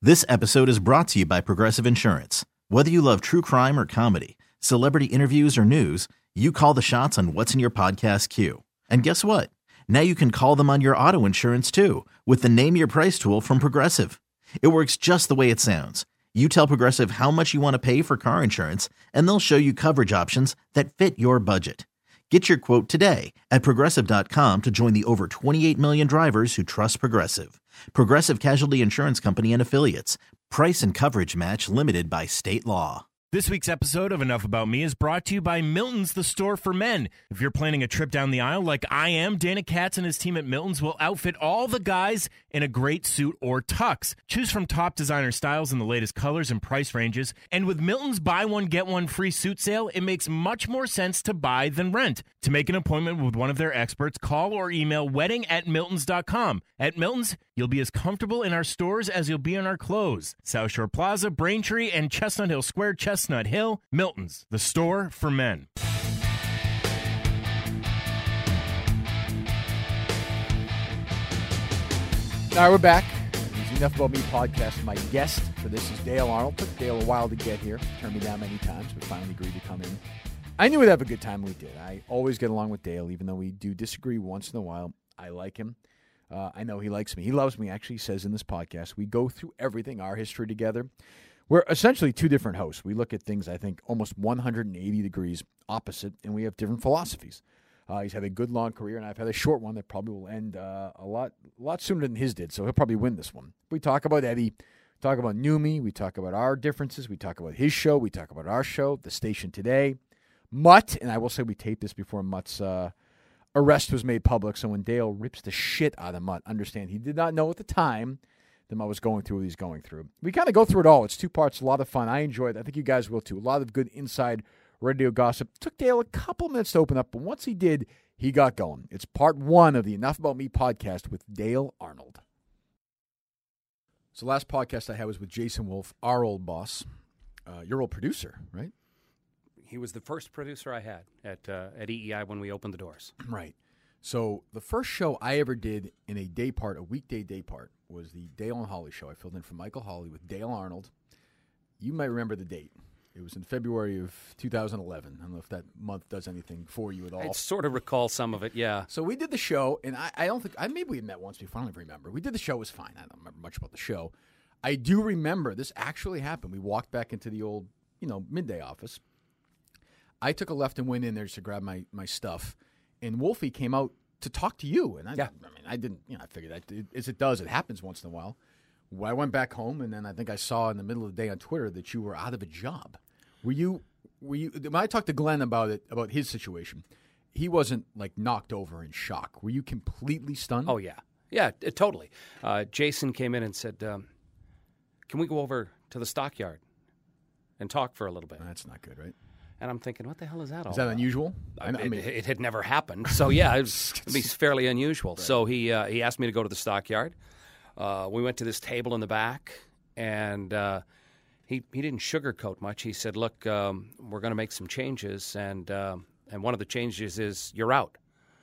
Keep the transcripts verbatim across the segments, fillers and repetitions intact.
This episode is brought to you by Progressive Insurance. Whether you love true crime or comedy, celebrity interviews or news, you call the shots on what's in your podcast queue. And guess what? Now you can call them on your auto insurance too with the Name Your Price tool from Progressive. It works just the way it sounds. You tell Progressive how much you want to pay for car insurance, and they'll show you coverage options that fit your budget. Get your quote today at Progressive dot com to join the over twenty-eight million drivers who trust Progressive. Progressive Casualty Insurance Company and Affiliates. Price and coverage match limited by state law. This week's episode of Enough About Me is brought to you by Milton's, the store for men. If you're planning a trip down the aisle like I am, Dana Katz and his team at Milton's will outfit all the guys in a great suit or tux. Choose from top designer styles in the latest colors and price ranges. And with Milton's buy one, get one free suit sale, it makes much more sense to buy than rent. To make an appointment with one of their experts, call or email wedding at miltons dot com. At Milton's, you'll be as comfortable in our stores as you'll be in our clothes. South Shore Plaza, Braintree, and Chestnut Hill Square, Chestnut Hill. Milton's, the store for men. All right, we're back. It's Enough About Me podcast. My guest for this is Dale Arnold. Took Dale a while to get here. Turned me down many times, but finally agreed to come in. I knew we'd have a good time. We did. I always get along with Dale, even though we do disagree once in a while. I like him. Uh, I know he likes me. He loves me, actually. He says in this podcast, we go through everything, our history together. We're essentially two different hosts. We look at things, I think, almost one hundred eighty degrees opposite, and we have different philosophies. Uh, he's had a good long career, and I've had a short one that probably will end uh, a lot a lot sooner than his did, so he'll probably win this one. We talk about Eddie, we talk about Numi, we talk about our differences, we talk about his show, we talk about our show, the station today, Mutt, and I will say we taped this before Mutt's uh, arrest was made public, so when Dale rips the shit out of Mutt, understand he did not know at the time that Mutt was going through what he's going through. We kind of go through it all. It's two parts, a lot of fun. I enjoyed it. I think you guys will too. A lot of good inside radio gossip. It took Dale a couple minutes to open up, but once he did, he got going. It's part one of the Enough About Me podcast with Dale Arnold. So last podcast I had was with Jason Wolf, our old boss, uh, your old producer, right? He was the first producer I had at uh, at E E I when we opened the doors. Right. So the first show I ever did in a day part, a weekday day part, was the Dale and Holly show. I filled in for Michael Hawley with Dale Arnold. You might remember the date. It was in February of two thousand eleven. I don't know if that month does anything for you at all. I sort of recall some of it, yeah. So we did the show, and I, I don't think, I maybe we met once before, I don't even remember. We did the show, it was fine. I don't remember much about the show. I do remember this actually happened. We walked back into the old, you know, midday office. I took a left and went in there just to grab my, my stuff, and Wolfie came out to talk to you. And I, yeah. I mean, I didn't, you know, I figured that it, as it does, it happens once in a while. Well, I went back home, and then I think I saw in the middle of the day on Twitter that you were out of a job. Were you, were you, when I talked to Glenn about it, about his situation, he wasn't like knocked over in shock. Were you completely stunned? Oh, yeah. Yeah, t- totally. Uh, Jason came in and said, um, can we go over to the stockyard and talk for a little bit? That's not good, right? And I'm thinking, what the hell is that all Is that about? unusual? I mean, it, it had never happened. So, yeah, it was, it'd be fairly unusual. Right. So he uh, he asked me to go to the stockyard. Uh, we went to this table in the back, and uh, he, he didn't sugarcoat much. He said, look, um, we're going to make some changes, and uh, and one of the changes is you're out.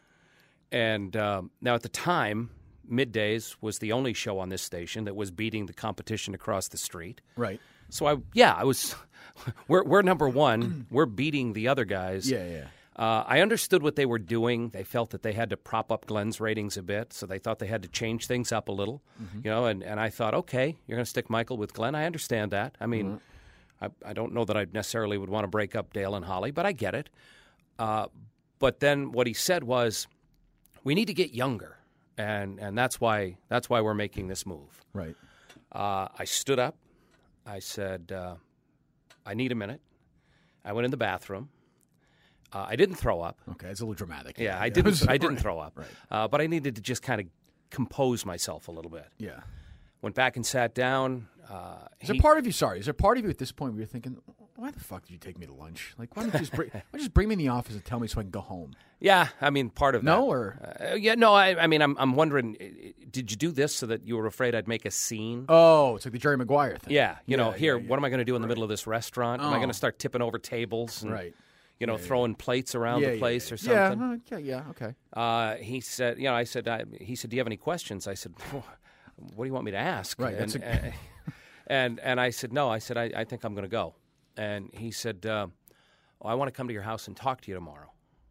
And um, now at the time, Middays was the only show on this station that was beating the competition across the street. Right. So, I yeah, I was – we're we're number one. We're beating the other guys. Yeah, yeah. Uh, I understood what they were doing. They felt that they had to prop up Glenn's ratings a bit, so they thought they had to change things up a little. Mm-hmm. You know, and, and I thought, okay, you're going to stick Michael with Glenn. I understand that. I mean, mm-hmm. I, I don't know that I necessarily would want to break up Dale and Holly, but I get it. Uh, but then what he said was, we need to get younger, and and that's why that's why we're making this move. Right. Uh, I stood up. I said, uh, I need a minute. I went in the bathroom. Uh, I didn't throw up. Okay, it's a little dramatic. Yeah, I yeah. didn't. I didn't throw up. Right. Uh, but I needed to just kind of compose myself a little bit. Yeah. Went back and sat down. Uh, is he, there part of you, sorry, is there part of you at this point where you're thinking, why the fuck did you take me to lunch? Like, why don't you just bring, why don't you just bring me in the office and tell me so I can go home? Yeah, I mean, part of no, that. or? Uh, yeah, no, I, I mean, I'm I'm wondering, did you do this so that you were afraid I'd make a scene? Oh, it's like the Jerry Maguire thing. Yeah, you yeah, know, here, yeah, yeah. what am I going to do in the right. middle of this restaurant? Oh. Am I going to start tipping over tables? And, right. You know, yeah, throwing yeah. plates around yeah, the place yeah, or something. Yeah, uh, yeah, yeah, okay. Uh, he said, you know, I said, I, he said, do you have any questions? I said, what do you want me to ask? Right. And, That's a, uh, And and I said, no. I said, I, I think I'm going to go. And he said, uh, oh, I want to come to your house and talk to you tomorrow.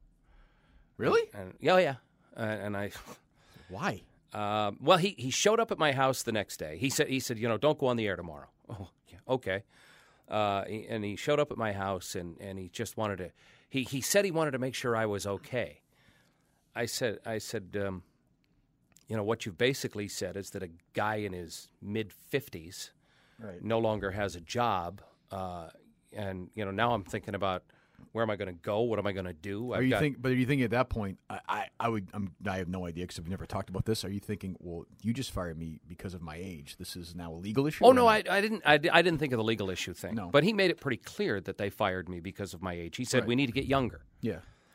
Really? And, yeah, yeah. Uh, and I... Why? Uh, well, he, he showed up at my house the next day. He said, he said, you know, don't go on the air tomorrow. Oh, yeah, okay. Uh, he, and he showed up at my house, and, and he just wanted to... He, he said he wanted to make sure I was okay. I said, I said, um, you know, what you've basically said is that a guy in his mid-fifties right. no longer has a job. Uh, and, you know, now I'm thinking about where am I going to go? What am I going to do? Are I've you got, think? But are you thinking at that point? I, I, I would. I'm, I have no idea because we've never talked about this. Are you thinking? Well, you just fired me because of my age. This is now a legal issue. Oh no, I, I didn't. I, I didn't think of the legal issue thing. No. But he made it pretty clear that they fired me because of my age. He said Right. we need to get younger. Yeah.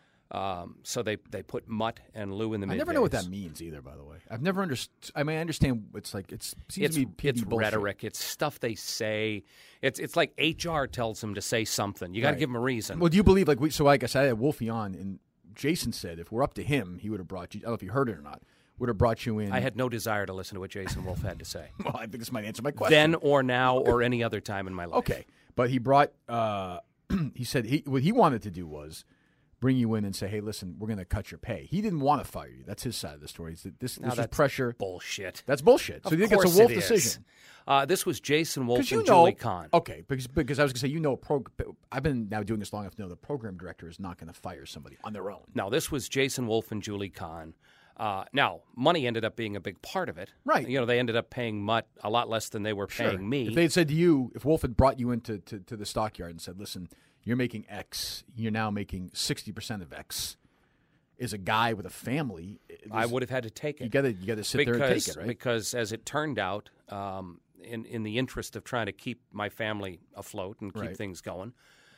Um, so they, they put Mutt and Lou in the I mid. never know what that means either. By the way, I've never understood. I mean, I understand. It's like it's seems It's to be P D it's bullshit. rhetoric. It's stuff they say. It's it's like H R tells them to say something. You got to Right. give them a reason. Well, do you believe like we? So like I said, I had Wolfie on, and Jason said if we're up to him, he would have brought you. I don't know if you heard it or not. Would have brought you in. I had no desire to listen to what Jason Wolf had to say. Well, I think this might answer my question. Then or now or any other time in my life. Okay, but he brought. Uh, he said he what he wanted to do was bring you in and say, "Hey, listen, we're going to cut your pay." He didn't want to fire you. That's his side of the story. He said this, Now this was that's pressure. Bullshit. That's bullshit. So Of you think it's course a Wolf it is. decision? Uh, this was Jason Wolf and you know, Julie Kahn. Okay, because because I was going to say, you know, pro, I've been now doing this long enough to know the program director is not going to fire somebody on their own. No, this was Jason Wolf and Julie Kahn. Uh, now, money ended up being a big part of it. Right. You know, they ended up paying Mutt a lot less than they were paying me. If they had said to you, if Wolf had brought you into to, to the stockyard and said, "Listen, you're making X, you're now making sixty percent of X," is a guy with a family, I would have had to take it. You got to you got to sit because, there and take it, right? Because as it turned out, um, in, in the interest of trying to keep my family afloat and keep Right. things going,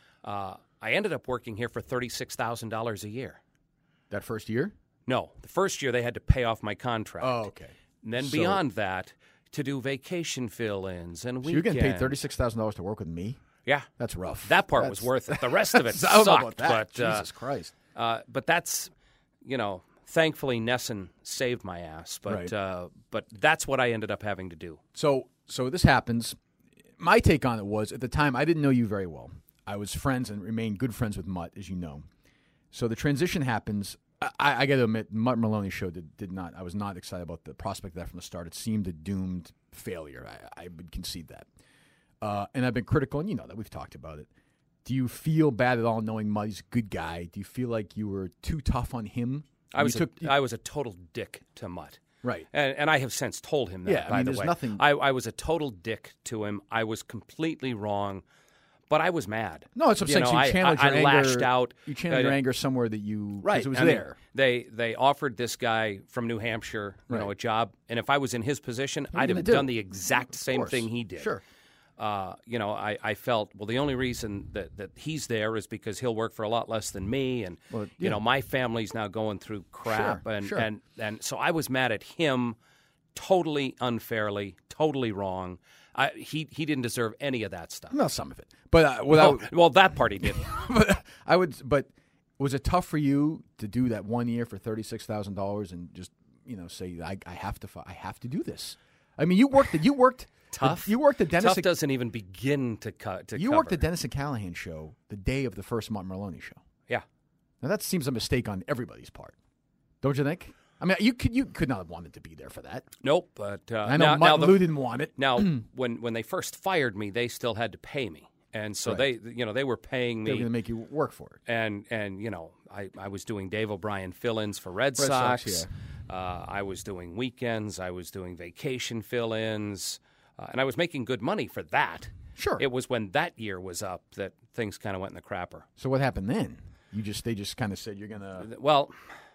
uh, I ended up working here for thirty-six thousand dollars a year. That first year? No, the first year they had to pay off my contract. Oh, okay. And then So- beyond that, to do vacation fill-ins and So weekends. you're getting paid thirty six thousand dollars to work with me? Yeah. That's rough. That part That's- was worth it. The rest of it I don't know sucked. about that. But, uh, Jesus Christ. Uh, but that's, you know, thankfully Nesson saved my ass. But Right. uh, but that's what I ended up having to do. So so this happens. My take on it was at the time I didn't know you very well. I was friends and remained good friends with Mutt, as you know. So the transition happens. I, I got to admit, Mutt Maloney's show did, did not. I was not excited about the prospect of that from the start. It seemed a doomed failure. I, I would concede that. Uh, and I've been critical, and you know that we've talked about it. Do you feel bad at all knowing Mutt's a good guy? Do you feel like you were too tough on him? I was You a, took- I was a total dick to Mutt. Right. And, and I have since told him that, Yeah, I by mean, the there's way. nothing- I, I was a total dick to him. I was completely wrong, but I was mad. No, that's what I'm You saying. know, So you I- channeled I, your I anger. lashed out. You channeled Uh, your anger somewhere that you Right. because it was I mean, there. they they offered this guy from New Hampshire, you know, Right. a job, and if I was in his position, What are you I'd gonna have do? done the exact same course. thing he did. Sure. Uh, you know, I, I felt, well, the only reason that, that he's there is because he'll work for a lot less than me, and Well, you yeah. know, my family's now going through crap, Sure, and, sure. and and so I was mad at him, totally unfairly, totally wrong. I, he he didn't deserve any of that stuff. Well, some of it, but uh, without. Oh, well, that part he didn't. but I would. But was it tough for you to do that one year for thirty six thousand dollars and just you know say I, I have to fi- I have to do this? I mean, you worked. The, you worked Tough. The, you worked the Dennis. Tough doesn't even begin to cut. To you cover. worked the Dennis and Callahan show the day of the first Mutt Maloney show. Yeah. Now that seems a mistake on everybody's part, don't you think? I mean, you could you could not have wanted to be there for that. Nope. But uh, I know now, Mutt now and the- Lou didn't want it. Now, when when they first fired me, they still had to pay me, and so Right. they, you know, they were paying They were me, going to make you work for it. and and you know, I, I was doing Dave O'Brien fill-ins for Red, Red Sox, Sox. uh, I was doing weekends. I was doing vacation fill-ins, uh, and I was making good money for that. Sure. It was when that year was up that things kind of went in the crapper. So what happened then? You just they just kind of said you're going to. Well,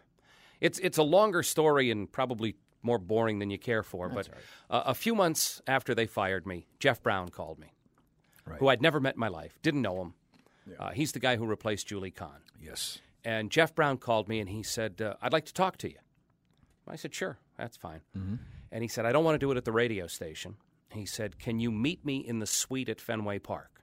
it's it's a longer story and probably more boring than you care for. That's but uh, a few months after they fired me, Jeff Brown called me, Right. who I'd never met in my life, didn't know him. Uh, he's the guy who replaced Julie Kahn. Yes. And Jeff Brown called me and he said, uh, I'd like to talk to you. I said, sure, that's fine. Mm-hmm. And he said, I don't want to do it at the radio station. He said, can you meet me in the suite at Fenway Park?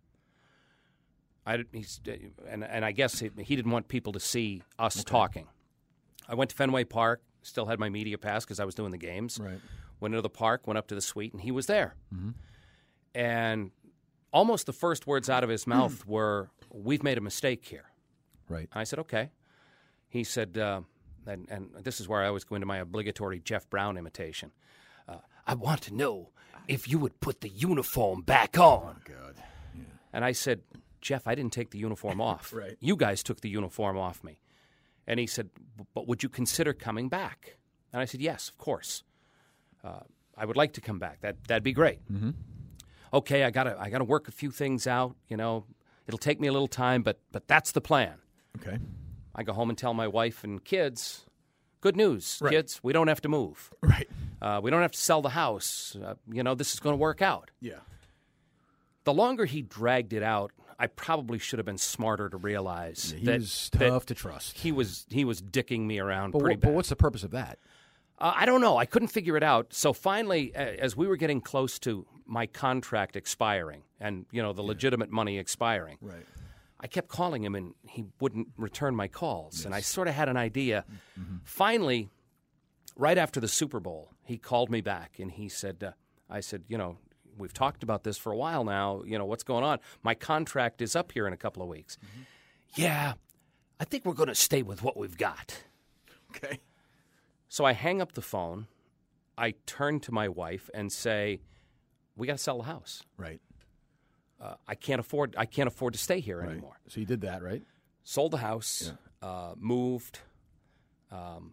I, he's, and, and I guess he, he didn't want people to see us talking. I went to Fenway Park, still had my media pass because I was doing the games. Right. Went into the park, went up to the suite, and he was there. Mm-hmm. And almost the first words out of his mouth were, "We've made a mistake here." Right. I said, "Okay." He said, uh, and, and this is where I always go into my obligatory Jeff Brown imitation. Uh, "I want to know if you would put the uniform back on." Oh, God. Yeah. And I said, "Jeff, I didn't take the uniform off. Right. You guys took the uniform off me." And he said, "But would you consider coming back?" And I said, "Yes, of course. Uh, I would like to come back. That that'd be great." Mm-hmm. Okay, I gotta I gotta work a few things out. You know, it'll take me a little time, but but that's the plan. Okay. I go home and tell my wife and kids, "Good news, Right. kids. We don't have to move. Right. Uh, we don't have to sell the house. Uh, you know, this is going to work out." Yeah. The longer he dragged it out, I probably should have been smarter to realize Yeah, he that was that tough to trust. He was he was dicking me around But, pretty what, bad. but what's the purpose of that? Uh, I don't know. I couldn't figure it out. So finally, a- as we were getting close to my contract expiring and, you know, the legitimate money expiring, Right. I kept calling him and he wouldn't return my calls. And I sort of had an idea. Mm-hmm. Finally, right after the Super Bowl, he called me back and he said, uh, I said, "You know, we've talked about this for a while now. You know, what's going on? My contract is up here in a couple of weeks." Mm-hmm. "Yeah, I think we're going to stay with what we've got." Okay. So I hang up the phone. I turn to my wife and say, "We got to sell the house. Right. Uh, I can't afford. I can't afford to stay here Right. anymore." So you did that, right? Sold the house, uh, moved, um,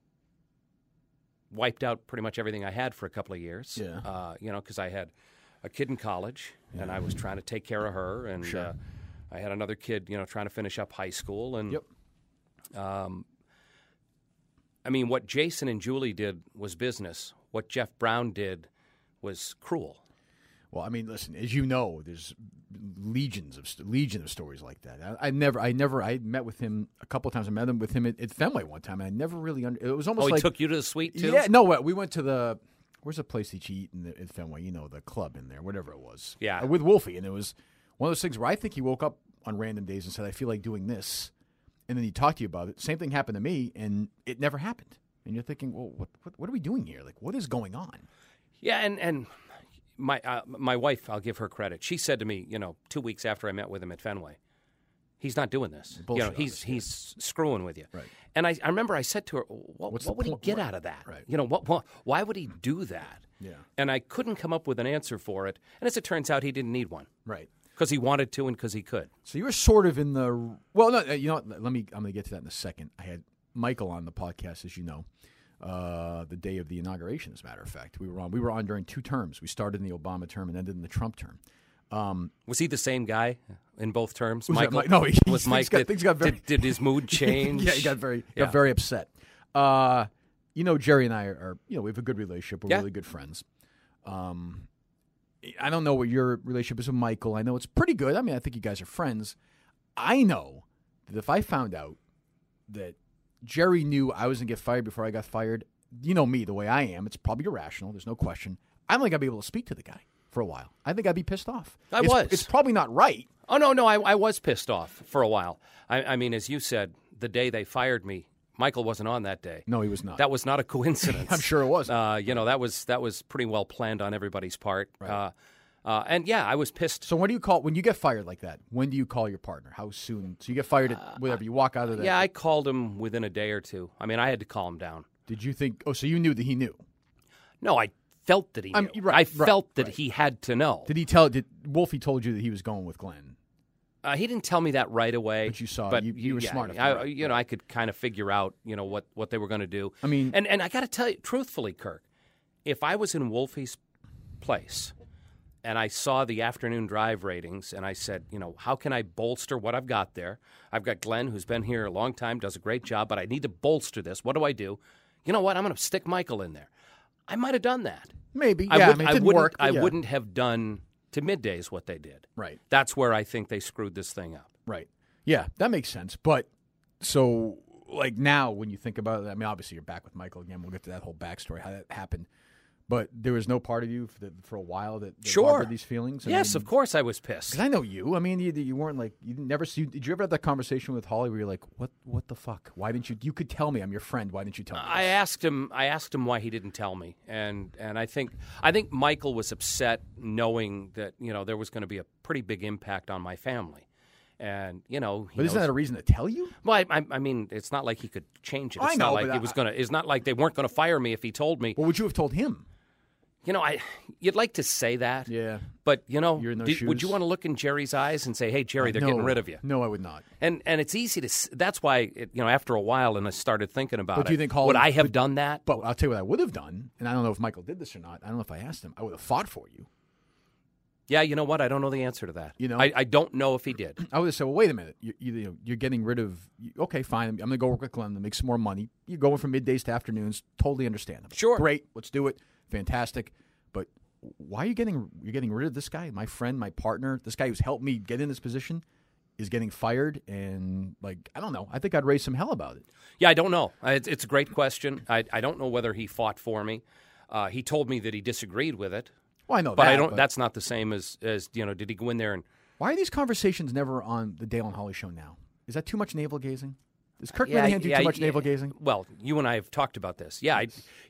wiped out pretty much everything I had for a couple of years. Yeah. Uh, you know, because I had a kid in college and I was trying to take care of her, and Sure. uh, I had another kid, you know, trying to finish up high school, and Yep. Um, I mean, what Jason and Julie did was business. What Jeff Brown did was cruel. Well, I mean, listen, as you know, there's legions of st- legion of stories like that. I, I never, I never, I met with him a couple of times. I met him with him at, at Fenway one time, and I never really. Under, it was almost Oh, he like took you to the suite too? yeah, no, we went to the where's the place that you eat in the, at Fenway? You know, the club in there, whatever it was. Yeah. Uh, with Wolfie, and it was one of those things where I think he woke up on random days and said, "I feel like doing this," and then he talked to you about it. Same thing happened to me, and it never happened. And you're thinking, well, what, what, what are we doing here? Like, what is going on? Yeah, and and my uh, my wife, I'll give her credit. She said to me, you know, two weeks after I met with him at Fenway, "He's not doing this. Bullshit, you know, he's obviously. he's screwing with you." Right. And I, I remember I said to her, "What, What's what the would he point? get Right. out of that? Right. You know, what, what why would he do that?" Yeah. And I couldn't come up with an answer for it. And as it turns out, he didn't need one Right. because he wanted to and because he could. So you were sort of in the well. No, you know what? Let me. I'm going to get to that in a second. I had Michael on the podcast, as you know, uh, the day of the inauguration. As a matter of fact, we were on. We were on during two terms. We started in the Obama term and ended in the Trump term. Um, Was he the same guy in both terms? Was that Michael? Mike? No, he- was things Mike. got- did, things got very- did, did his mood change? yeah, he got very Yeah. got very upset. Uh, you know, Jerry and I are, are. You know, we have a good relationship. We're Yeah. really good friends. Um, I don't know what your relationship is with Michael. I know it's pretty good. I mean, I think you guys are friends. I know that if I found out that Jerry knew I was going to get fired before I got fired, you know me, the way I am, it's probably irrational. There's no question. I'm not going to be able to speak to the guy for a while. I think I'd be pissed off. I It's- was. It's probably not right. Oh, no, no, I, I was pissed off for a while. I, I mean, as you said, the day they fired me, Michael wasn't on that day. No, he was not. That was not a coincidence. I'm sure it wasn't. Uh, you know, that was that was pretty well planned on everybody's part. Right. Uh, uh, and yeah, I was pissed. So when do you call when you get fired like that? When do you call your partner? How soon? So you get fired at whatever you walk out of that. Yeah, I called him within a day or two. I mean, I had to calm down. Did you think? Oh, so you knew that he knew? No, I felt that he knew. I'm- right, I right, felt that right. he had to know. Did he tell? Did Wolfie told you that he was going with Glenn? Uh, he didn't tell me that right away. But you saw it. But You- you were yeah, smart enough I, to know, you know, I could kind of figure out, you know, what, what they were going to do. I mean- and and I got to tell you, truthfully, Kirk, if I was in Wolfie's place and I saw the afternoon drive ratings and I said, you know, how can I bolster what I've got there? I've got Glenn, who's been here a long time, does a great job, but I need to bolster this. What do I do? You know what? I'm going to stick Michael in there. I might have done that. Maybe. I, yeah, would, I mean, it I didn't wouldn't. work. but I yeah. wouldn't have done to middays what they did. Right. That's where I think they screwed this thing up. Right. Yeah, that makes sense. But so, like now, when you think about it, I mean, obviously you're back with Michael again. We'll get to that whole backstory, how that happened. But there was no part of you for, the, for a while that, that Sure. harbored these feelings? I Yes, mean, of course I was pissed. Because I know you. I mean, you, you weren't like, you never see, did you ever have that conversation with Holly where you're like, what What the fuck? Why didn't you, you could tell me, I'm your friend, why didn't you tell me I this? asked him. I asked him why he didn't tell me, and and I think I think Michael was upset knowing that you know there was going to be a pretty big impact on my family, and you know. He But isn't knows- that a reason to tell you? Well, I, I, I mean, it's not like he could change it. It's I know, not like but he I- was going to. It's not like they weren't going to fire me if he told me. What would you have told him? You know, I. You'd like to say that. Yeah. But you know, You're in those did- would you shoes. want to look in Jerry's eyes and say, "Hey, Jerry, they're no, getting rid of you"? No, I would not. And and it's easy to. s- That's why it, you know after a while, and I started thinking about But it. do you think Holly would I have would- done that? But I'll tell you what I would have done, and I don't know if Michael did this or not. I don't know if I asked him. I would have fought for you. Yeah, you know what? I don't know the answer to that. You know? I, I don't know if he did. I would have said, well, wait a minute. You, you, you know, you're getting rid of, you- okay, fine. I'm going to go work with Glenn to make some more money. You're going from middays to afternoons. Totally understandable. Sure. Great. Let's do it. Fantastic. But why are you getting, you're getting rid of this guy? My friend, my partner, this guy who's helped me get in this position is getting fired. And, like, I don't know. I think I'd raise some hell about it. Yeah, I don't know. I- It's, it's a great question. I, I don't know whether he fought for me. Uh, he told me that he disagreed with it, Well, I know but that. I don't. That's not the same as as you know. Did he go in there and? Why are these conversations never on the Dale and Holly show now? Is that too much navel gazing? Does Kirk Yeah, Minahan do yeah, too much yeah. navel gazing? Well, you and I have talked about this. Yeah, I,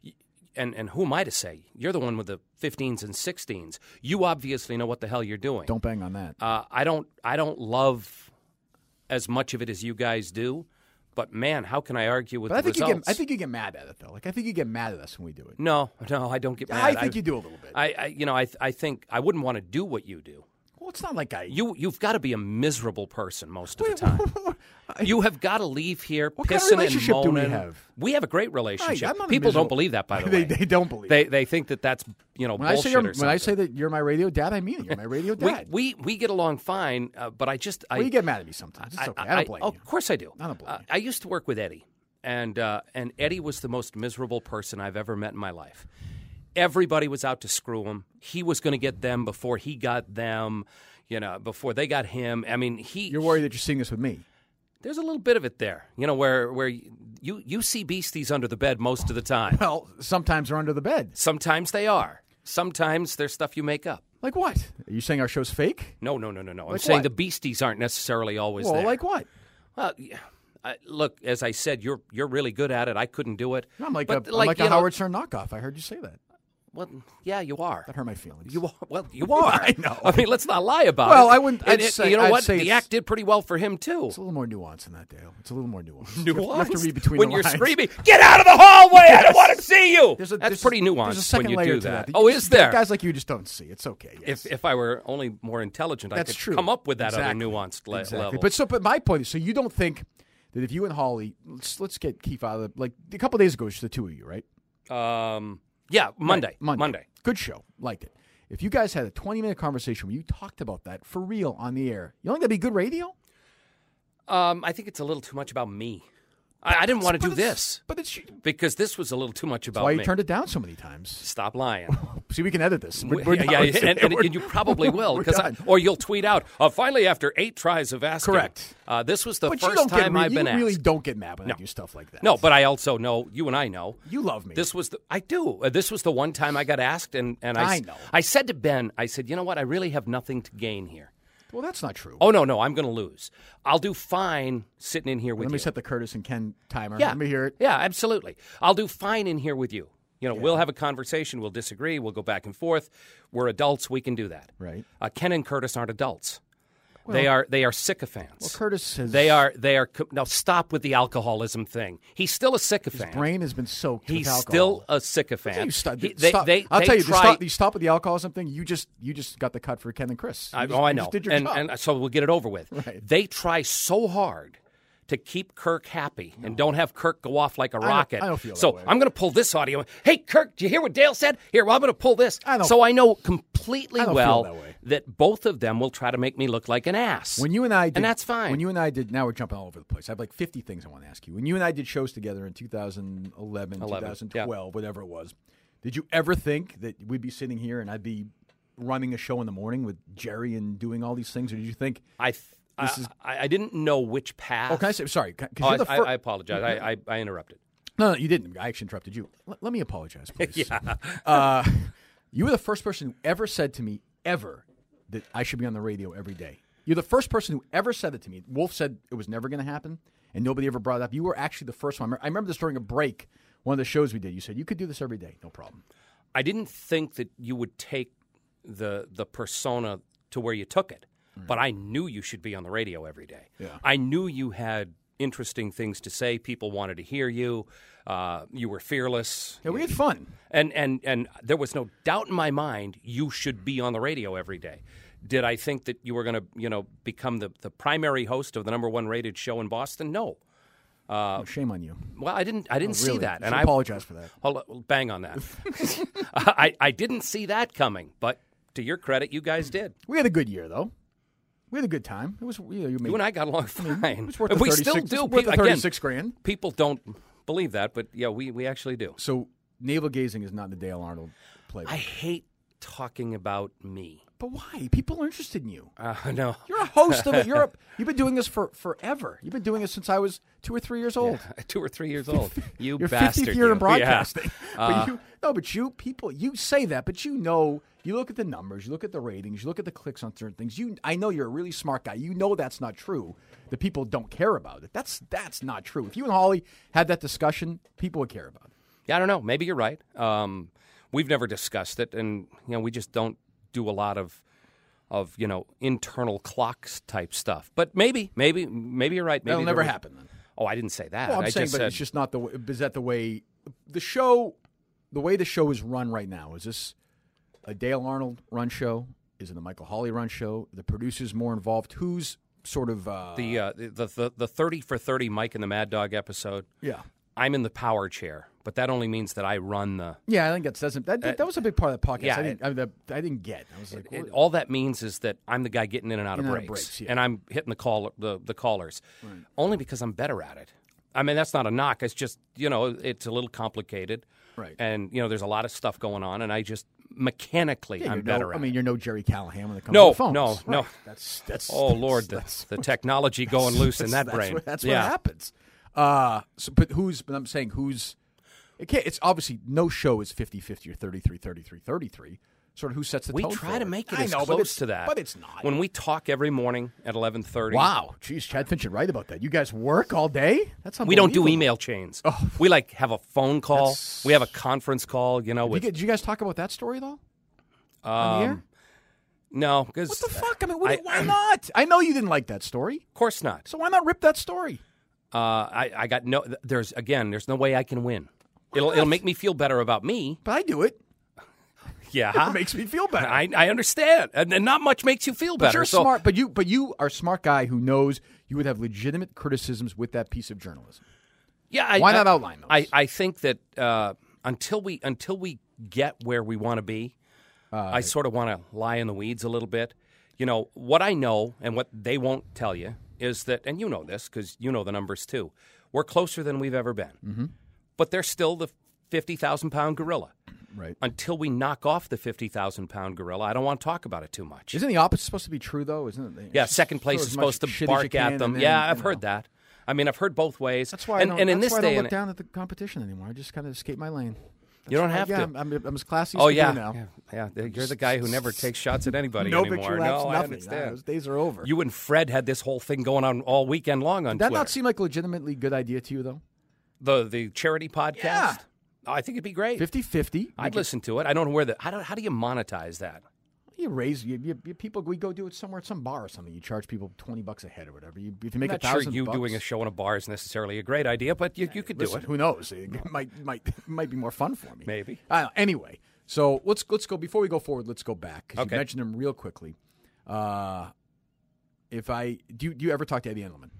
and and who am I to say? You're the one with the fifteens and sixteens. You obviously know what the hell you're doing. Don't bang on that. Uh, I don't. I don't love as much of it as you guys do. But man, how can I argue with But I the think you results? get, I think you get mad at it though. Like I think you get mad at us when we do it. no, no, I don't get mad. I think you do a little bit. I, I you know, I, I think I wouldn't want to do what you do. Well, it's not like I. You, you've got to be a miserable person most of the time. You have got to leave here What kind of pissing relationship and do we moaning. have? We have a great relationship. I'm not a People miserable- don't believe that, by the they, way. they don't believe. They it. they think that that's you know When I bullshit say you're, or something. when I say that you're my radio dad, I mean it. You're my radio we, dad. we we get along fine, uh, but I just I well, you get mad at me sometimes. It's okay. I, don't blame oh, you. Of course I do. I don't blame Uh, you. I used to work with Eddie, and uh, and Eddie was the most miserable person I've ever met in my life. Everybody was out to screw him. He was going to get them before he got them. You know, before they got him. I mean, he. You're worried that you're seeing this with me. There's a little bit of it there. You know, where where you you see beasties under the bed most of the time. Well, sometimes they're under the bed. Sometimes they are. Sometimes they're stuff you make up. Like what? Are you saying our show's fake? No, no, no, no, no. I'm Like saying what? the beasties aren't necessarily always Well, there. like what? Well, yeah. I, look, as I said, you're you're really good at it. I couldn't do it. I'm like But, a, I'm like you a know- Howard Stern knockoff. I heard you say that. Well, yeah, you are. That hurt my feelings. You are. Well, you are. I know. I mean, let's not lie about Well, it. I wouldn't- And I'd it- say- you know I'd what? say The it's- act did pretty well for him too. It's a little more nuance than that, Dale. It's a little more nuanced. You have- You have to Nuanced? read between when the you're lines. screaming, "Get out of the hallway! I don't want to see you." There's a, That's there's pretty a, nuanced There's a second when you layer do to that. that. Oh, is there? Guys like you just don't see. It's okay. Yes. If if I were only more intelligent, I That's could true. come up with that Exactly. other nuanced le- exactly. level. But so, but my point is, so you don't think that if you and Holly, let's let's get Keith out of the, like a couple days ago, it's just the two of you, right? um, yeah, Monday, Right, Monday, Monday. good show, liked it. If you guys had a twenty minute conversation where you talked about that for real on the air, you don't think that'd be good radio? Um, I think it's a little too much about me. I, I didn't want to But do it's- this but it's because this was a little too much about why you me. turned it down so many times. Stop lying. See, we can edit this. We're, We- we're yeah, done. yeah, We're- and, and, we're- and you probably will, we're because I, done. or you'll tweet out. Uh, finally, after eight tries of asking, Correct. Uh, this was the But you first don't get time re- I've been you asked. really don't get mad when No. I do stuff like that. No, but I also know you and I know you love me. this was the I do. Uh, this was the one time I got asked, and and I, I s- know. I said to Ben, I said, you know what? I really have nothing to gain here. well, that's not true. Oh no, no, I'm going to lose. I'll do fine sitting in here with Let you. me set the Curtis and Ken timer. Yeah. Let me hear it. Yeah, absolutely. I'll do fine in here with you. You know, we'll have a conversation. We'll disagree. We'll go back and forth. We're adults. We can do that. Right. Uh, Ken and Curtis aren't adults. they are they are sycophants. Well, Curtis has. They are they are co- now stop with the alcoholism thing. He's still a sycophant. His brain has been soaked He's with still alcohol. a sycophant. You stop, He- they, stop. they, I'll they tell you, try, to stop, you stop with the alcoholism thing. You just you just got the cut for Ken and Chris. You I, just- oh, I you know, just did your and, job. and so we'll get it over with. Right. They try so hard to keep Kirk happy and don't have Kirk go off like a don't- rocket. I don't feel that so way. I'm going to pull this audio. Hey, Kirk, do you hear what Dale said? Here, well, I'm going to pull this. I don't- so I know completely I don't well feel that way. that both of them will try to make me look like an ass. When you and I did, and that's fine. When you and I did, now we're jumping all over the place. I have like fifty things I want to ask you. When you and I did shows together in two thousand eleven, eleven, twenty twelve, whatever it was, did you ever think that we'd be sitting here and I'd be running a show in the morning with Jerry and doing all these things, or did you think? I, th- This I, is- I I didn't know which path. Oh, can I say sorry? Because Oh, you're the I, fir- I, I apologize. I, I, I interrupted. No, no, you didn't. I actually interrupted you. L- let me apologize, please. Yeah. Uh, you were the first person who ever said to me, ever, that I should be on the radio every day. You're the first person who ever said it to me. Wolf said it was never going to happen, and nobody ever brought it up. You were actually the first one. I remember this during a break, one of the shows we did. You said, you could do this every day, no problem. I didn't think that you would take the the persona to where you took it, mm. but I knew you should be on the radio every day. Yeah. I knew you had interesting things to say. People wanted to hear you. Uh, you were fearless. Yeah, we had fun. And, and, and there was no doubt in my mind you should be on the radio every day. Did I think that you were going to, you know, become the, the primary host of the number one rated show in Boston? No. Uh, oh, shame on you. Well, I didn't. I didn't oh, really? see that, you and I apologize for that. Hold on, bang on that. I, I didn't see that coming, but to your credit, you guys did. We had a good year, though. We had a good time. It was you, know, you, made, You and I got along fine. It was worth the we thirty-six, still it was do. worth the Again, thirty-six grand. People don't believe that, but yeah, we, we actually do. So navel gazing is not the Dale Arnold playbook. I hate talking about me. But why? People are interested in you. Uh, no. You're a host of it. You're a, you've been doing this for forever. You've been doing it since I was two or three years old. Yeah, two or three years old. You Your bastard. fiftieth year you. in broadcasting. Yeah. But Uh, you, no, but you people, you say that, but you know, you look at the numbers, you look at the ratings, you look at the clicks on certain things. You, I know you're a really smart guy. You know that's not true. The people don't care about it. That's that's not true. If you and Holly had that discussion, people would care about it. Yeah, I don't know. Maybe you're right. Um, we've never discussed it, and you know, we just don't do a lot of of you know internal clocks type stuff. But maybe, maybe, maybe you're right. Maybe That'll never there- happen then. Oh, I didn't say that. Well, I'm I saying, just but said it's just not the way. Is that the way the show, the way the show is run right now? Is this a Dale Arnold run show? Is it a Michael Hawley run show? The producers more involved? Who's sort of uh, the, uh, the the the thirty for thirty Mike and the Mad Dog episode. yeah. I'm in the power chair, but that only means that I run the. Yeah, I think that's doesn't that, that was a big part of the podcast. yeah, I didn't, I, that, I didn't get. I was like, It, what- all that means is that I'm the guy getting in and out In of and out of breaks, breaks, yeah. and I'm hitting the call the the callers, only because I'm better at it. I mean, that's not a knock. It's just you know, it's a little complicated, Right. And you know, there's a lot of stuff going on, and I just mechanically yeah, I'm you're better no, at I mean, it. you're no Jerry Callahan when it comes No, to the phones. no, Right. no. That's that's. Oh that's, Lord, the, that's, the technology going loose in that that's brain. What, that's yeah. what happens. Uh, so, but who's? But I'm saying who's? It can't, it's obviously no show is fifty-fifty or thirty-three thirty-three thirty-three. Sort of who sets the We tone try for to it. make it I as know, but close it's- to that, but it's not. When we talk every morning at eleven thirty. Wow, geez, Chad Finch is right about that. You guys work all day. That's We don't do unbelievable. email chains. We like have a phone call. That's- We have a conference call. You know, Did you, with get- did you guys talk about that story though? On the air? um, no, because What the fuck? I mean, what, I- why not? I know you didn't like that story, Of course not. so why not rip that story? Uh, I, I got no. There's again. There's no way I can win. It'll not? it'll make me feel better about me. But I do it. Yeah, It makes me feel better. I, I understand, and, and not much makes you feel But better. you're so smart. But you, but you are a smart guy who knows you would have legitimate criticisms with that piece of journalism. yeah, I, Why not I, outline those? I, I think that uh, until we until we get where we want to be, Uh, I sort of want to lie in the weeds a little bit. You know what I know, and what they won't tell you is that, and you know this because you know the numbers too. We're closer than we've ever been, mm-hmm. but they're still the fifty thousand pound gorilla. Right. Until we knock off the fifty thousand pound gorilla, I don't want to talk about it too much. Isn't the opposite supposed to be true though? Isn't it? Yeah, It's second place throw is as much supposed to shit as you bark can at them. and then, yeah, you I've know. heard that. I mean, I've heard both ways. That's why. and, I don't, and in that's this why I day don't and look down at the competition anymore. I just kind of escape my lane. you don't That's have why- to. yeah, I'm, I'm, I'm as classy as oh can yeah. be now. yeah, yeah. You're the guy who never takes shots at anybody No anymore. victory laps, no, I nothing. understand. Nah, those days are over. You and Fred had this whole thing going on all weekend long on Did that Twitter. not seem like a legitimately good idea to you though? the the charity podcast. Yeah. Oh, I think it'd be great. fifty-fifty. I'd listen to it. I don't know where the how do how do you monetize that? You raise you, you, you people. We go do it somewhere at some bar or something. You charge people twenty bucks a head or whatever. You, if you make I'm a not sure thousand you bucks, doing a show in a bar is necessarily a great idea, but you, you could do listen, it. who knows? It might might might be more fun for me. Maybe. I don't know. Anyway, so let's let's go before we go forward. Let's go back because Okay. you mentioned him real quickly. Uh, if I do, you, do you ever talk to Eddie Endelman?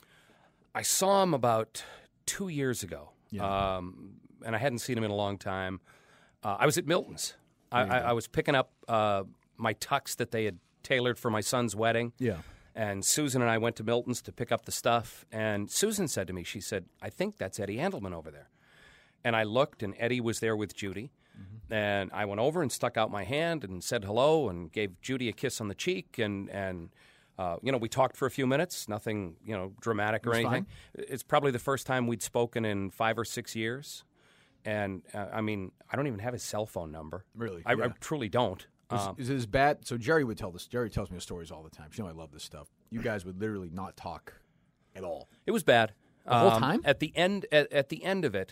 I saw him about two years ago, Yeah. um, and I hadn't seen him in a long time. Uh, I was at Milton's. I, I, I was picking up uh, my tux that they had tailored for my son's wedding. Yeah. And Susan and I went to Milton's to pick up the stuff. And Susan said to me, she said, I think that's Eddie Andelman over there. And I looked, and Eddie was there with Judy. Mm-hmm. And I went over and stuck out my hand and said hello and gave Judy a kiss on the cheek and, and Uh, you know, we talked for a few minutes, nothing, you know, dramatic or was anything. fine? It's probably the first time we'd spoken in five or six years. And, uh, I mean, I don't even have his cell phone number. Really? I, Yeah. I truly don't. Is, Um, is it as bad? So Jerry would tell this. Jerry tells me the stories all the time. You know, I love this stuff. You guys would literally not talk at all. It was bad. The whole Um, time? At the end, at, at the end of it,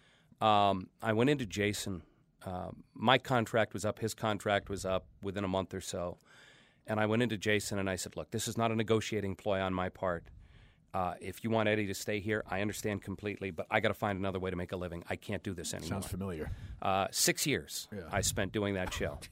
um, I went into Jason. Uh, my contract was up. His contract was up within a month or so. And I went into Jason and I said, look, this is not a negotiating ploy on my part. Uh, if you want Eddie to stay here, I understand completely, but I got to find another way to make a living. I can't do this anymore. Sounds familiar. Uh, six years Yeah. I spent doing that show.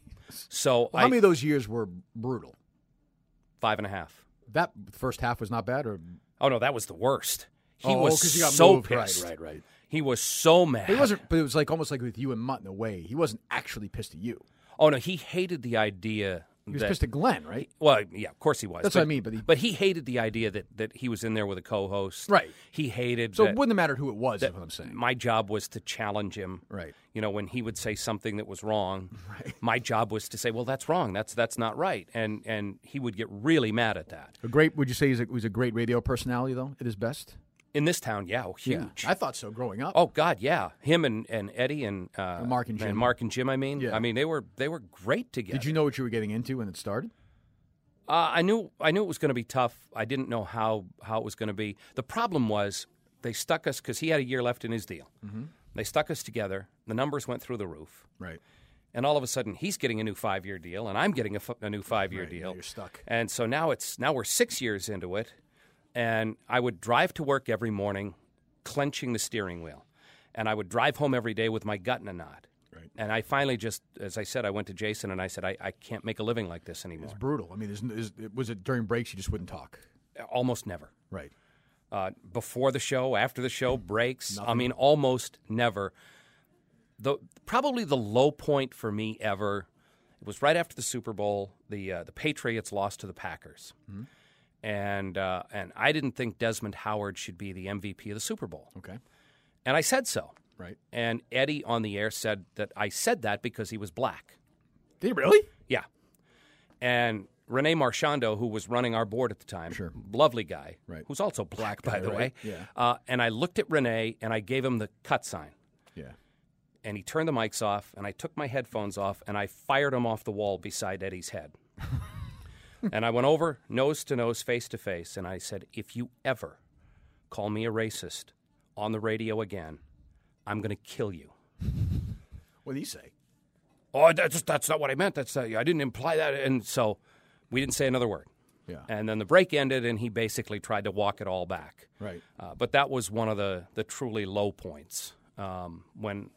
So Well, how I, many of those years were brutal? five and a half. That first half was not bad, or Oh, no, that was the worst. He oh, was 'cause you got so moved. pissed. Right, right, right. He was so mad. He wasn't, but it was like almost like with you and Mutt in a way. He wasn't actually pissed at you. Oh, no, he hated the idea. He was that, pissed at Glenn, right? Well, yeah, of course he was. That's but, what I mean, but he- but he hated the idea that, that he was in there with a co-host. Right. He hated So that, it wouldn't have mattered who it was. that Is what I'm saying. my job was to challenge him. Right. You know, when he would say something that was wrong, Right. my job was to say, "Well, that's wrong. That's that's not right." And and he would get really mad at that. A great. Would you say he's a, was a great radio personality though? At his best. In this town, yeah, oh, huge. I thought so growing up. Oh God, yeah. Him and, and Eddie and, uh, And Mark and Jim. Mark and Jim. I mean, Yeah. I mean they were they were great together. Did you know what you were getting into when it started? Uh, I knew I knew it was going to be tough. I didn't know how, how it was going to be. The problem was they stuck us because he had a year left in his deal. Mm-hmm. They stuck us together. The numbers went through the roof, Right. and all of a sudden he's getting a new five year deal, and I'm getting a, f- a new five year Right, now deal. you're stuck. And so now it's now we're six years into it, and I would drive to work every morning, clenching the steering wheel, and I would drive home every day with my gut in a knot. Right. And I finally just, as I said, I went to Jason and I said, I, I can't make a living like this anymore. It's brutal. I mean, there's, there's, was it during breaks you just wouldn't talk? Almost never. Right. Uh, before the show, after the show, breaks. I Nothing. mean, almost never. The probably the low point for me ever. It was right after the Super Bowl. The uh, the Patriots lost to the Packers, Mm-hmm. and uh, and I didn't think Desmond Howard should be the M V P of the Super Bowl, Okay. and I said so. Right. And Eddie on the air said that I said that because he was black. Did he really? Yeah. And Rene Marchando, who was running our board at the time, Sure. lovely guy, Right. who's also black, by guy, the right? way. Yeah. Uh, and I looked at Rene and I gave him the cut sign. Yeah. And he turned the mics off, and I took my headphones off, and I fired him off the wall beside Eddie's head. And I went over, nose to nose, face to face, and I said, if you ever call me a racist on the radio again, I'm going to kill you. What did he say? Oh, that's, that's not what I meant. That's uh, I didn't imply that. And so we didn't say another word. Yeah. And then the break ended, and he basically tried to walk it all back. Right. Uh, but that was one of the, the truly low points um, when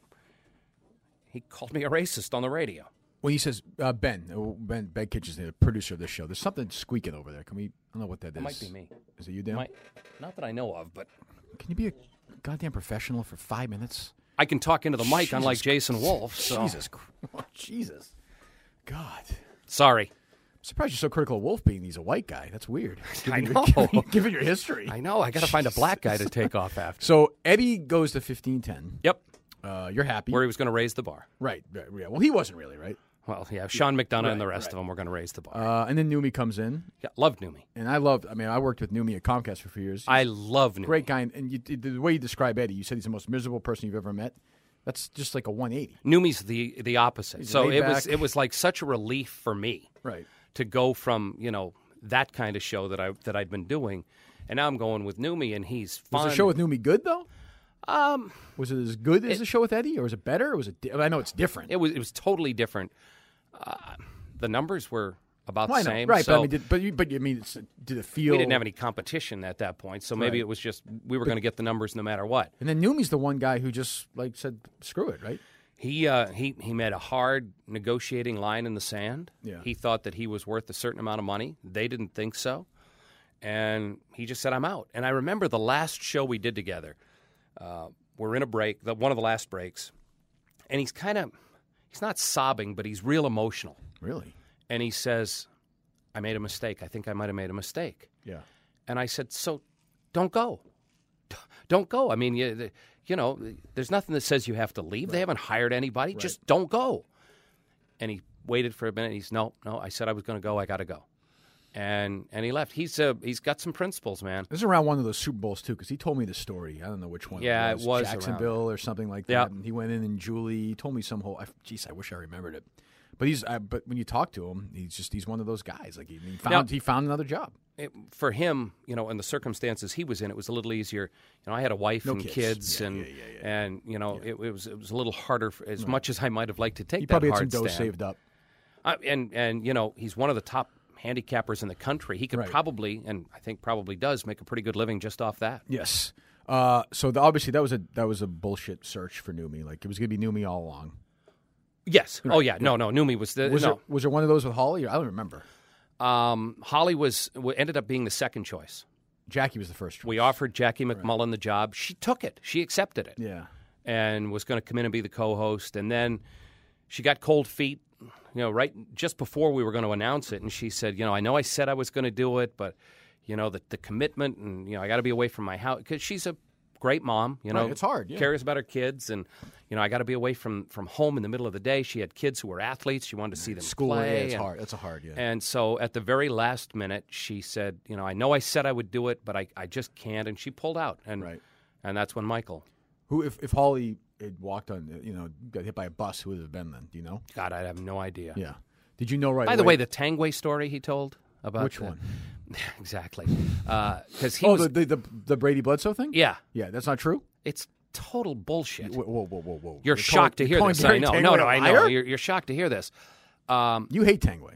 he called me a racist on the radio. When he says uh, Ben, uh, Ben, Ben Kitchens, the producer of this show, there's something squeaking over there. Can we? I don't know what that is. It might be me. Is it you, Dan? Might, not that I know of, but Can you be a goddamn professional for five minutes? I can talk into the mic Jesus unlike Jason Wolf. So. Jesus, Christ. Jesus, God. Sorry. I'm surprised you're so critical of Wolf being he's a white guy. That's weird. I Given know. Your, given, given your history. I know. I got to find a black guy to take off after. So Eddie goes to fifteen ten. Yep. Uh, you're happy. Where he was going to raise the bar. right, right. Yeah. Well, he wasn't really, right? Well, yeah, Sean McDonough Right, and the rest right. of them were going to raise the bar. Uh, and then Numi comes in. yeah, loved Numi. And I loved, I mean, I worked with Numi at Comcast for a few years. I love Numi. Great guy. And you, the way you describe Eddie, you said he's the most miserable person you've ever met. That's just like a one eighty. Numi's the the opposite. He's So laid it was back. it was like such a relief for me Right. to go from, you know, that kind of show that I that I'd been doing, and now I'm going with Numi, and he's fun. Was the show with Numi good, though? um, Was it as good as the show with Eddie, or was it better? Or was it? Di- I know it's different. it was it was totally different. Uh, the numbers were about Well, I the know. same, right? so but I mean, did, but you, but you I mean, it's, did it feel? we didn't have any competition at that point. So maybe Right. it was just we were going to get the numbers no matter what. And then Numi's the one guy who just like said, "Screw it," right? He uh, he he made a hard negotiating line in the sand. Yeah. He thought that he was worth a certain amount of money. They didn't think so, and he just said, "I'm out." And I remember the last show we did together. Uh, we're in a break, the, one of the last breaks, and he's kind of he's not sobbing, but he's real emotional. Really? And he says, "I made a mistake. I think I might have made a mistake." Yeah. And I said, "So, don't go. Don't go. I mean, you, you know, there's nothing that says you have to leave. They haven't hired anybody. Just don't go." And he waited for a minute. He's, no, no. I said I was going to go. I got to go. and and he left. He's uh, he's got some principles, man. This is around one of those Super Bowls too, because he told me the story. I don't know which one. Yeah, it was, it was Jacksonville around. or something like that. Yep. And he went in and Julie he told me some whole. I, geez, I wish I remembered it. But he's uh, but when you talk to him, he's just he's one of those guys. Like he, he found Now, he found another job. It, for him, you know, in the circumstances he was in, it was a little easier. You know, I had a wife No and kids. kids, Yeah, and yeah, yeah, yeah. and you know, it, it was it was a little harder for, as much as I might have liked to take He that probably had some hard dough stand. saved up. Uh, and and you know, he's one of the top handicappers in the country. He could Right. probably, and I think probably does, make a pretty good living just off that. Yes. Uh, so the, obviously that was a that was a bullshit search for Numi. Like it was going to be Numi all along. Yes. Oh yeah. No, no. Numi was the Was no. there was there one of those with Holly? I don't remember. Um, Holly was w- ended up being the second choice. Jackie was the first choice. We offered Jackie McMullen the job. She took it. She accepted it. Yeah. And was going to come in and be the co-host. And then she got cold feet, you know, right just before we were going to announce it. And she said, you know, I know I said I was going to do it, but, you know, the, the commitment and, you know, I got to be away from my house. Because she's a great mom, you know. Right, it's hard, yeah. Cares about her kids. And, you know, I got to be away from, from home in the middle of the day. She had kids who were athletes. She wanted to see them School, play. yeah, it's and, hard. That's a hard, yeah. And so at the very last minute, she said, you know, I know I said I would do it, but I, I just can't. And she pulled out. And, Right. and that's when Michael. Who, if, if Holly had walked on, you know, got hit by a bus, who would it have been then? Do you know? God, I have no idea. Yeah. Did you know right By away? the way, the Tangway story he told about Which the- one? exactly, because he Oh, was. the, the the the Brady Bledsoe thing? yeah, Yeah, that's not true. it's total bullshit. Whoa, whoa, whoa, whoa! whoa. You're, shocked calling- to hear you're calling this. I Gary know. Tangway No, no, a I know. liar? You're, you're shocked to hear this. Um, You hate Tangway.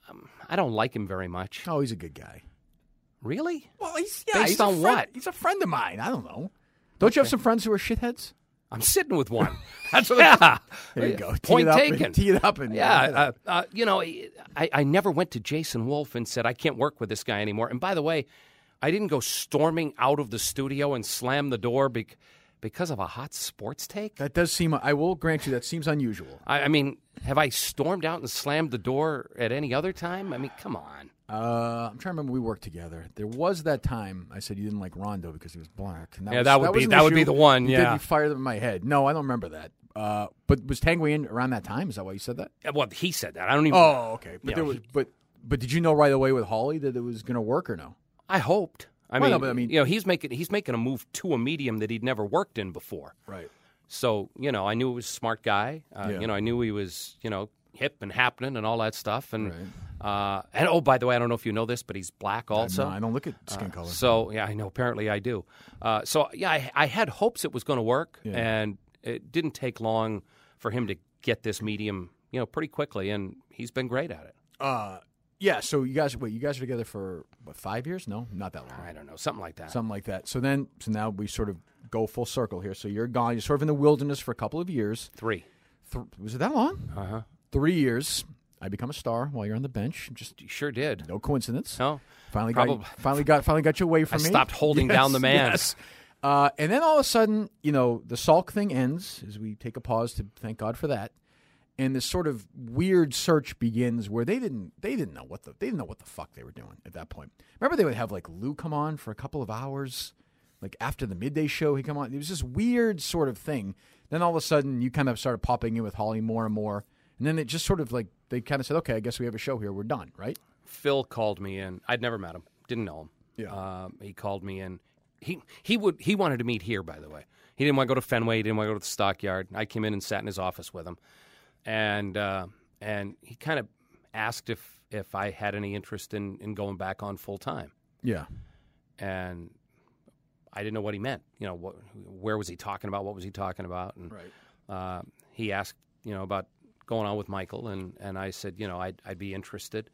I don't like him very much. Oh, he's a good guy. Really? Well, he's yeah. Based he's a on friend- what? He's a friend of mine. I don't know. Don't you have some friends who are shitheads? I'm sitting with one. That's what. Yeah. There you go. Tee Point it up taken. And, tee it up and Yeah, uh, uh, you know, I, I never went to Jason Wolf and said, I can't work with this guy anymore. And by the way, I didn't go storming out of the studio and slam the door bec- because of a hot sports take. that does seem. I will grant you that seems unusual. I, I mean, have I stormed out and slammed the door at any other time? I mean, come on. Uh, I'm trying to remember. We worked together. There was that time I said you didn't like Rondo because he was black. And Yeah, was, that would be- was an that would be issue. the one, You did- yeah. you fired them in my head. No, I don't remember that. Uh, but was Tangway in around that time? Is that why you said that? Well, he said that. I don't even. Oh, okay. But You there know, was, he- but but did you know right away with Holly that it was going to work or no? I hoped. I Well, mean, no, but I mean- you know, he's making he's making a move to a medium that he'd never worked in before. Right. So, you know, I knew he was a smart guy. Uh, Yeah. You know, I knew he was, you know, hip and happening and all that stuff. And, Right. uh, and oh, by the way, I don't know if you know this, but he's black also. No, I don't look at skin color. So, yeah, I know. Apparently I do. Uh, so, yeah, I, I had hopes it was going to work. Yeah. And it didn't take long for him to get this medium, you know, pretty quickly. And he's been great at it. Uh, yeah. So you guys, wait, you guys are together for what, five years? No, not that long. I don't know. Something like that. Something like that. So then, so now we sort of go full circle here. So you're gone. You're sort of in the wilderness for a couple of years. Three. Th- was it that long? Uh huh. Three years. I become a star while you're on the bench. Just You sure did. no coincidence. No. Finally got, you, Probably- finally got, finally got you away I from me. stopped holding Yes, down the man. Yes. Uh, and then all of a sudden, you know, the Salk thing ends as we take a pause to thank God for that. And this sort of weird search begins where they didn't they didn't know what the they didn't know what the fuck they were doing at that point. Remember they would have like Lou come on for a couple of hours, like after the midday show he'd come on. It was this weird sort of thing. Then all of a sudden you kind of started popping in with Holly more and more. And then it just sort of like they kind of said, okay, I guess we have a show here. We're done, right? Phil called me in. I'd never met him. Didn't know him. Yeah. Um, he called me in. He he would he wanted to meet here. By the way, he didn't want to go to Fenway. He didn't want to go to the Stockyard. I came in and sat in his office with him, and uh, and he kind of asked if if I had any interest in, in going back on full time, Yeah. and I didn't know what he meant. You know, what, where was he talking about? What was he talking about? And Right. uh, he asked, you know, about going on with Michael, and, and I said, you know, I'd, I'd be interested.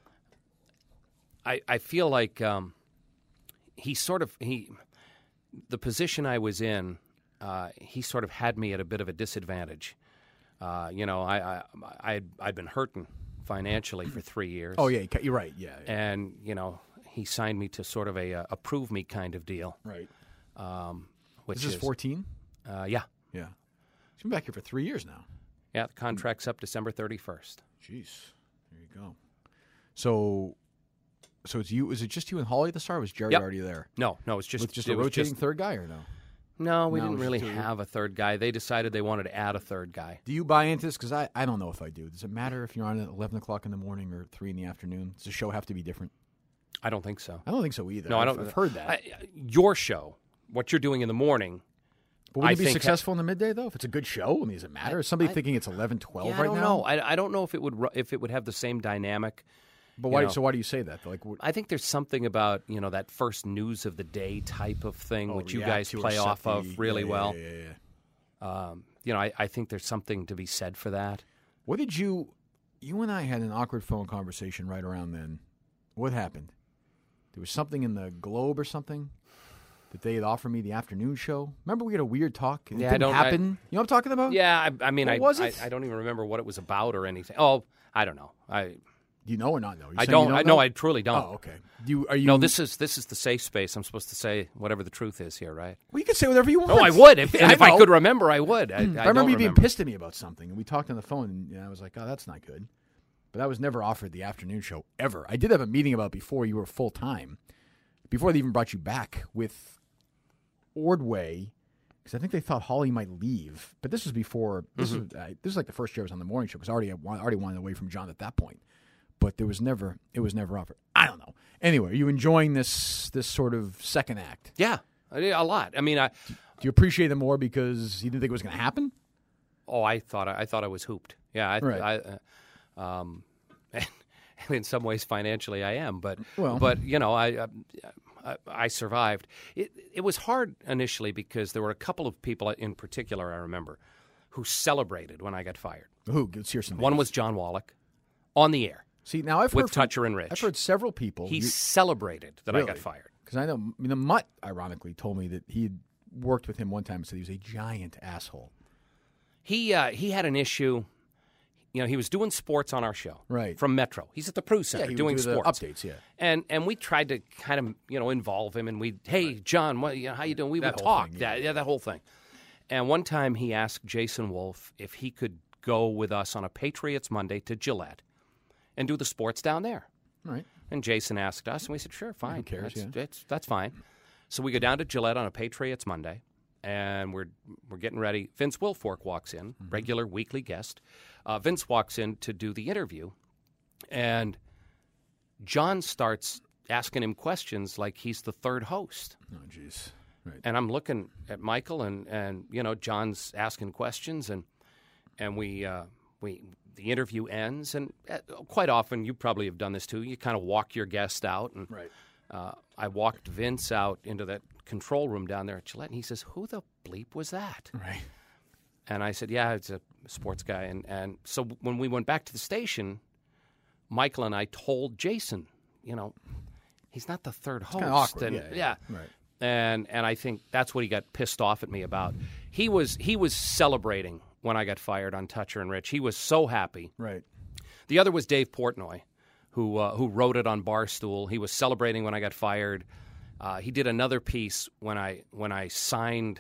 I I feel like um, he sort of he the position I was in, uh, he sort of had me at a bit of a disadvantage. Uh, you know, I I I'd, I'd been hurting financially for three years. Oh yeah, you're right. Yeah. yeah. and you know, he signed me to sort of a uh, a prove me kind of deal. Right. Um, which This is fourteen. Uh, yeah, Yeah. He's been back here for three years now. yeah. The contract's up December thirty-first. Jeez. There you go. So, so it's you. Is it just you and Holly at the start? Or was Jerry Yep. already there? No, no, it's just With just it a was rotating just- third guy or no? No, we No, didn't just really two. have a third guy. They decided they wanted to add a third guy. Do you buy into this? Because I, I don't know if I do. Does it matter if you're on at eleven o'clock in the morning or three in the afternoon? Does the show have to be different? I don't think so. I don't think so either. No, I I've- don't. I've heard that. I, your show, what you're doing in the morning. but would I it be think- successful in the midday, though? If it's a good show? I mean, does it matter? Is somebody I- thinking it's eleven, twelve Yeah, right I don't now? know. I, I don't know if it would ru- if it would have the same dynamic. But you why? know. So why do you say that? Like, what, I think there's something about you know that first news of the day type of thing, oh, which you react guys to or play set off the- of really yeah, yeah, well. Yeah, yeah, yeah. Um, you know, I, I think there's something to be said for that. What did you? You and I had an awkward phone conversation right around then. What happened? There was something in the Globe or something that they had offered me the afternoon show. Remember, we had a weird talk. It Yeah, I didn't don't- I- happen. you know what I'm talking about? Yeah, I, I mean, What I, was I it? I don't even remember what it was about or anything. Oh, I don't know. I Do you know or not know? You're I saying don't. You I don't know. know. I truly don't. Oh, okay. Do you? Are you? No, this is this is the safe space. I'm supposed to say whatever the truth is here, right? Well, you can say whatever you want. No, I would. If, and if I know. could remember, I would. I, I, I remember don't you being remember. pissed at me about something, and we talked on the phone, and I was like, "Oh, that's not good." But I was never offered the afternoon show ever. I did have a meeting about before you were full time, before they even brought you back with Ordway, because I think they thought Holly might leave. But this was before. This Mm-hmm. was uh, this was like the first year I was on the morning show because I already I already wanted away from John at that point. But there was never it was never offered. I don't know. Anyway, are you enjoying this this sort of second act? Yeah, a lot. I mean, I. Do you appreciate it more because you didn't think it was going to happen? Oh, I thought I, I thought I was hooped. Yeah, I, Right. I uh, um, and in some ways financially I am, but Well. but you know I, I I survived. It it was hard initially because there were a couple of people in particular I remember who celebrated when I got fired. Who? Let's hear some One names. was John Wallach, on the air. See, now I've with heard from- Toucher and Rich. I've heard several people. He celebrated that I got fired. Because I know, I mean, the Mutt, ironically, told me that he had worked with him one time and said he was a giant asshole. He uh, he had an issue. You know, he was doing sports on our show, Right. From Metro. He's at the Prue Yeah, Center he would doing do the sports updates, yeah. And and we tried to kind of you know involve him, and we hey John, what you know, how you doing? We That would whole talk, thing, that, yeah. yeah, that whole thing. And one time he asked Jason Wolf if he could go with us on a Patriots Monday to Gillette and do the sports down there. Right. And Jason asked us, and we said, sure, fine. cares, That's, yeah. that's, that's fine. So we go down to Gillette on a Patriots Monday, and we're we're getting ready. Vince Wilfork walks in, Mm-hmm. regular weekly guest. Uh, Vince walks in to do the interview, and John starts asking him questions like he's the third host. Oh, jeez. Right. And I'm looking at Michael, and, and you know, John's asking questions, and and we uh, we the interview ends, and uh, quite often you probably have done this too. You kind of walk your guest out, and Right. uh, I walked Vince out into that control room down there at Gillette, and he says, "Who the bleep was that?" Right. And I said, "Yeah, it's a sports guy." And and so when we went back to the station, Michael and I told Jason, you know, he's not the third host. Kind of awkward. And, yeah, yeah. Right. and and I think that's what he got pissed off at me about. He was he was celebrating when I got fired on Toucher and Rich. He was so happy. Right. The other was Dave Portnoy, who uh, who wrote it on Barstool. He was celebrating when I got fired. Uh, he did another piece when I when I signed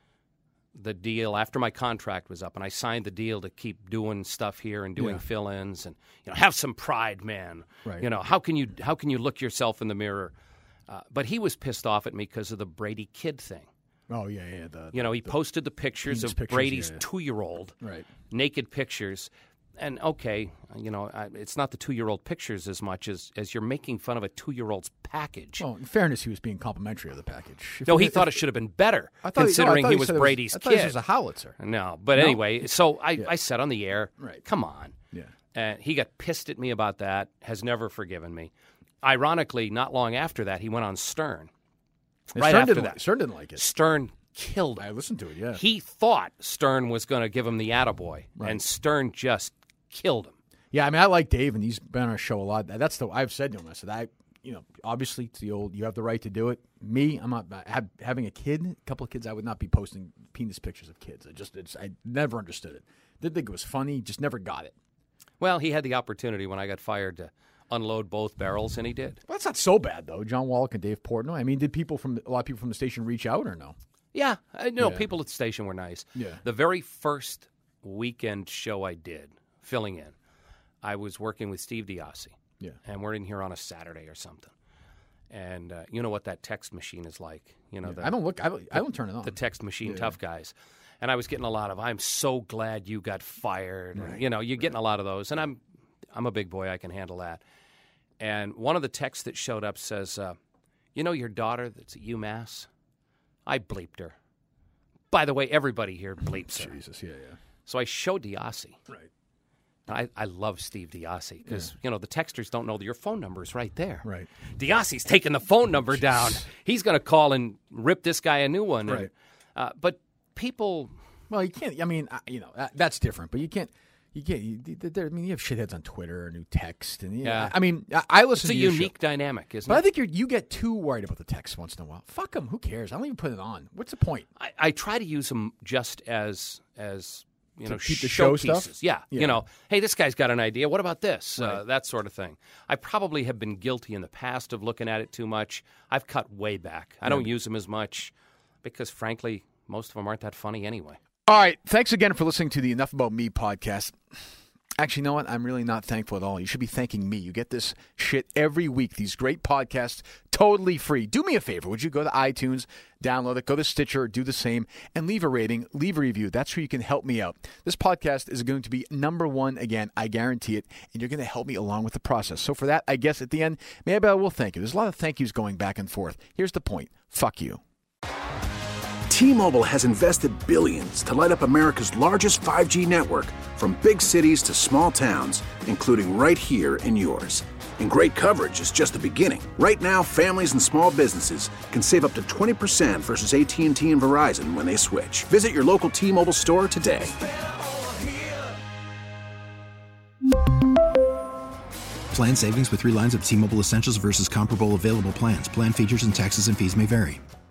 the deal after my contract was up, and I signed the deal to keep doing stuff here and doing Yeah. fill-ins and you know have some pride, man. Right. You know how can you how can you look yourself in the mirror? Uh, but he was pissed off at me because of the Brady kid thing. Oh, yeah, yeah. The, You know, he the- posted the pictures penis of pictures, Brady's yeah. two-year-old, Right. naked pictures. And, okay, you know, I, it's not the two-year-old pictures as much as, as you're making fun of a two-year-old's package. Well, in fairness, he was being complimentary of the package. If no, you- he if- thought it should have been better, I thought, no, I considering thought he was said it Brady's I thought kid. This was a howitzer. No, but No? anyway, so I, Yeah. I said on the air, Right. come on. Yeah. And he got pissed at me about that, has never forgiven me. Ironically, not long after that, he went on Stern. And Right Stern after didn't that. Like, Stern didn't like it. Stern killed him. I listened to it, yeah. He thought Stern was going to give him the attaboy, Right. and Stern just killed him. Yeah, I mean, I like Dave, and he's been on our show a lot. That's the I've said to him. I said, I, you know, obviously it's the old. You have the right to do it. Me, I'm not have, having a kid, a couple of kids. I would not be posting penis pictures of kids. I just, it's, I never understood it. Didn't think it was funny. Just never got it. Well, he had the opportunity when I got fired to unload both barrels, and he did. Well, that's not so bad though. John Wallach and Dave Portnoy. I mean, did people from a lot of people from the station reach out or no? Yeah, I know Yeah. people at the station were nice. Yeah. The very first weekend show I did, filling in, I was working with Steve Diassi. Yeah. And we're in here on a Saturday or something. and uh, you know what that text machine is like. You know, Yeah. the, I don't look. I don't, I don't turn it on. the text machine Yeah. tough guys. And I was getting a lot of, I'm so glad you got fired. Right. You know, you're getting a lot of those. And I'm I'm a big boy. I can handle that. And one of the texts that showed up says, uh, you know your daughter that's at UMass? I bleeped her. By the way, everybody here bleeps her. Jesus, yeah, yeah. So I showed Diassi. Right. I, I love Steve Diassi because, you know, the texters don't know that your phone number is right there. Right. Diassi's taking the phone number down. He's going to call and rip this guy a new one. Right. And, uh, but people... Well, you can't. I mean, I- you know, that, that's different. But you can't. You can't. You, there, I mean, you have shitheads on Twitter and who text, and yeah. Yeah. I mean, I, I listen. It's a to your unique show, dynamic, isn't but I it? think you're, you get too worried about the text once in a while. Fuck them. Who cares? I don't even put it on. What's the point? I, I try to use them just as as you To know keep the show stuff? showpieces. Yeah, Yeah. you know, hey, this guy's got an idea. What about this? Uh, Right. that sort of thing. I probably have been guilty in the past of looking at it too much. I've cut way back. I don't use them as much because, frankly, most of them aren't that funny anyway. All right. Thanks again for listening to the Enough About Me podcast. Actually, you know what? I'm really not thankful at all. You should be thanking me. You get this shit every week, these great podcasts, totally free. Do me a favor. Would you go to iTunes, download it, go to Stitcher, do the same, and leave a rating, leave a review. That's where you can help me out. This podcast is going to be number one again. I guarantee it. And you're going to help me along with the process. So for that, I guess at the end, maybe I will thank you. There's a lot of thank yous going back and forth. Here's the point. Fuck you. T-Mobile has invested billions to light up America's largest five G network, from big cities to small towns, including right here in yours. And great coverage is just the beginning. Right now, families and small businesses can save up to twenty percent versus A T and T and Verizon when they switch. Visit your local T-Mobile store today. Plan savings with three lines of T-Mobile Essentials versus comparable available plans. Plan features and taxes and fees may vary.